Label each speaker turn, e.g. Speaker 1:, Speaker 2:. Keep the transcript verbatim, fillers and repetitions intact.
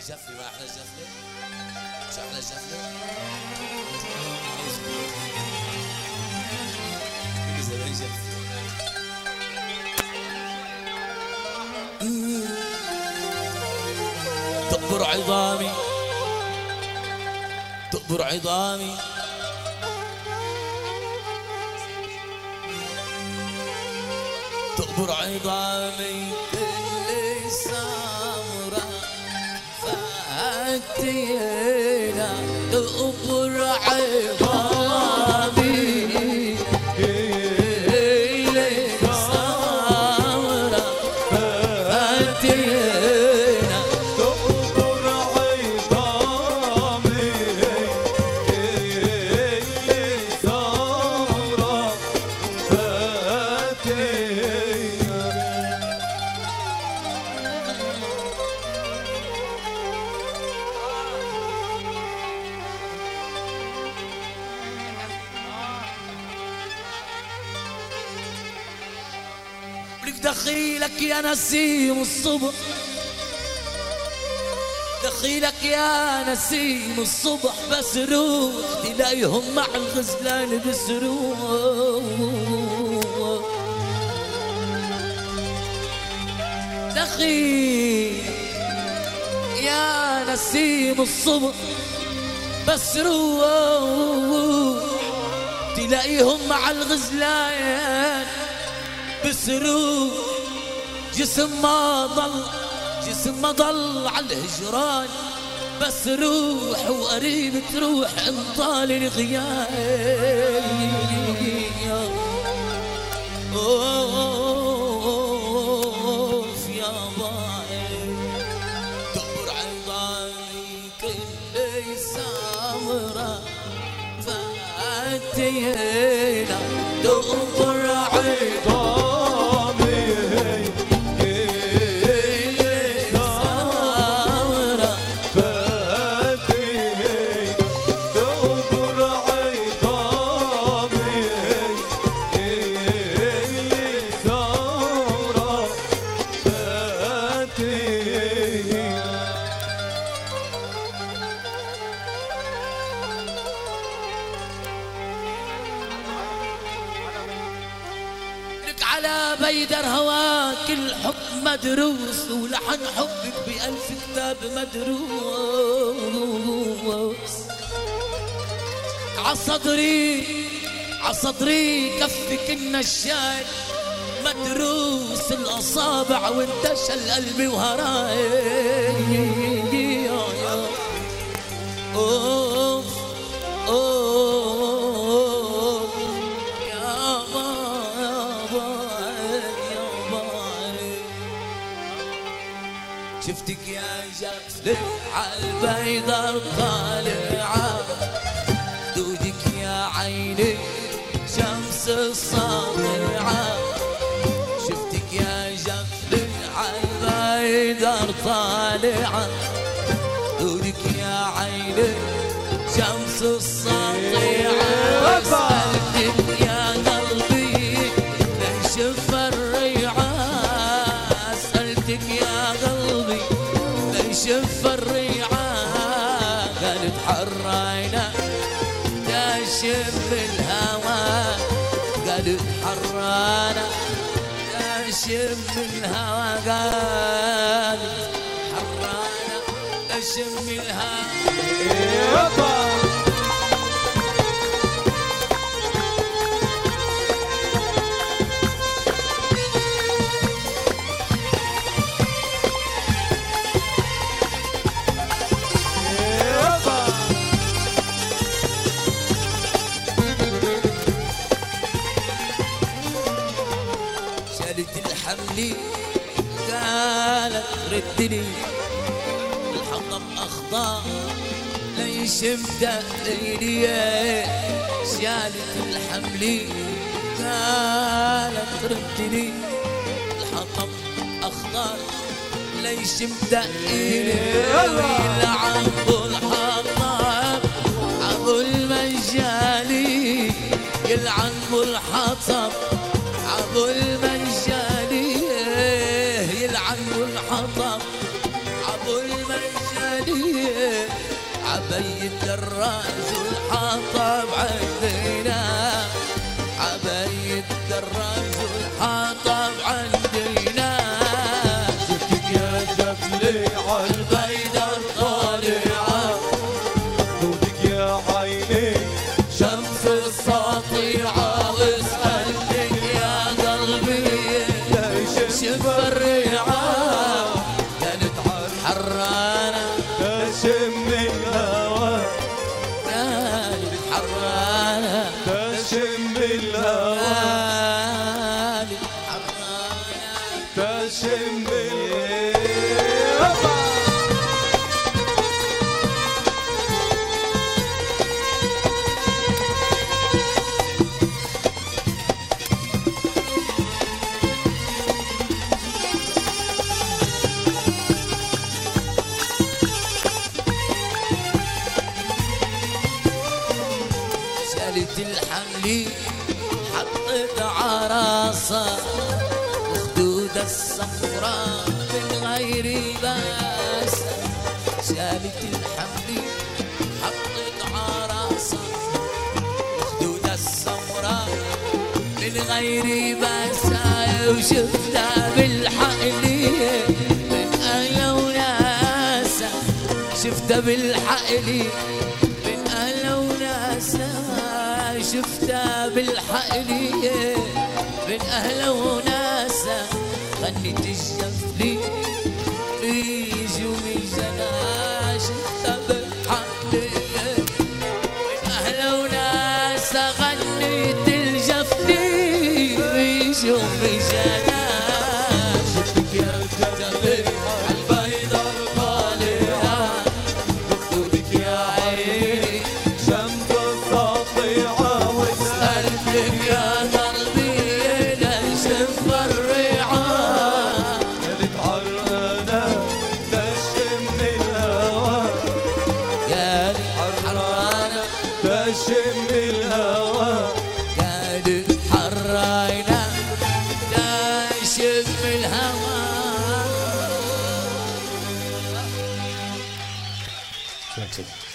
Speaker 1: الجفلي ما احلى الجفلي؟ مش احلى الجفلي؟ كل زمان جفلي. تقبر عظامي تقبر عظامي تقبر عظامي كل سمرة فاتينا تقبر عظامي كل سمرة فاتينا
Speaker 2: تقبر عظامي كل سمرة فاتينا.
Speaker 1: لك دخيلك يا نسيم الصبح دخيلك يا نسيم الصبح بس روح تلاقيهم مع الغزلان بسروح. دخيل يا نسيم الصبح بس روح تلاقيهم مع الغزلان بسروح. جسم ما ضل جسم ما ضل على الهجران بس روح وقريب تروح انطال الغياب. اوف يا باي تقبر عظامي كل سمرة فاتينا تقبر عظامي على بيدر هواك الحب مدروس ولحن حبك بألف كتاب مدروس. عصدري عصدري كفك النشال مدروس الأصابع وانتشى القلب وهراي. أوف أوف يا شفتك يا جفل عالبيضة طالعة دودك يا عيني شمس الساطعة. شفتك يا جفل عالبيضة طالعة دودك يا عيني شمس الساطعة. سألتك يا قلبي ليش فريعة سألتك يا قلبي ليش فريعة قالت حرينا داشم الهوى قالت حرانا داشم الهوى قالت حرانا داشم الهوى. الحملي قالت ردني الحطب أخضر ليش مدقيني شالت الحملي قالت ردني الحطب أخضر ليش مدقيني يلعن بالحطب أبو المجالي يلعن بالحطب أبو المنجالي يلعن الحطب أبو المنجالي ليالي عبي الدراج والحطب عندنا عبي الدراج والحطب عندنا
Speaker 2: شفتك يا جبلي
Speaker 1: البيضة الطالعة
Speaker 2: خدودك يا عيني
Speaker 1: شمس الساطعة واسألك يا قلبي شف الريعة كانت حرانة
Speaker 2: تشم الهوى
Speaker 1: كانت حرانة
Speaker 2: تشم الهوى
Speaker 1: كانت حرانة
Speaker 2: تشم الهوى
Speaker 1: شالت الحمل حطت عراسة وخدود الصفراء من غير باس شالت الحمل حطت عراسة وخدود الصفراء من غير باس وشفتها بالحقلية من أهل وناسة شفتها بالحقلية من أهل وناسة شفتها بالحقلية من أهل وناسة غنت الجفلي ريج وميزنا شفتها بالحقلية من أهل وناسة غنت الجفلي ريج وميزنا
Speaker 2: شفتك يا جبلي
Speaker 1: البيضة الطالعة
Speaker 2: خدودك يا عيني شمس الساطعة
Speaker 1: قلبك يا قلبي لشف الريعة
Speaker 2: كانت حرانة تشم الهوى
Speaker 1: كانت حرانة
Speaker 2: تشم الهوى
Speaker 1: كانت حرانة تشم الهوى.
Speaker 2: شكرا